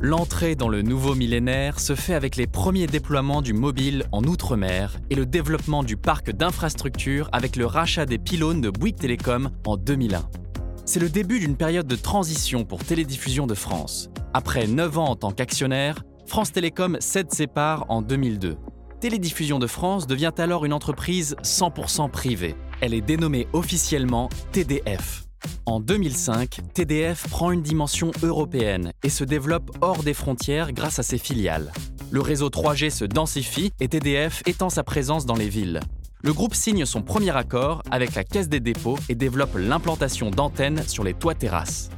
L'entrée dans le nouveau millénaire se fait avec les premiers déploiements du mobile en Outre-mer et le développement du parc d'infrastructures avec le rachat des pylônes de Bouygues Télécom en 2001. C'est le début d'une période de transition pour Télédiffusion de France. Après 9 ans en tant qu'actionnaire, France Télécom cède ses parts en 2002. Télédiffusion de France devient alors une entreprise 100% privée. Elle est dénommée officiellement TDF. En 2005, TDF prend une dimension européenne et se développe hors des frontières grâce à ses filiales. Le réseau 3G se densifie et TDF étend sa présence dans les villes. Le groupe signe son premier accord avec la Caisse des dépôts et développe l'implantation d'antennes sur les toits terrasses.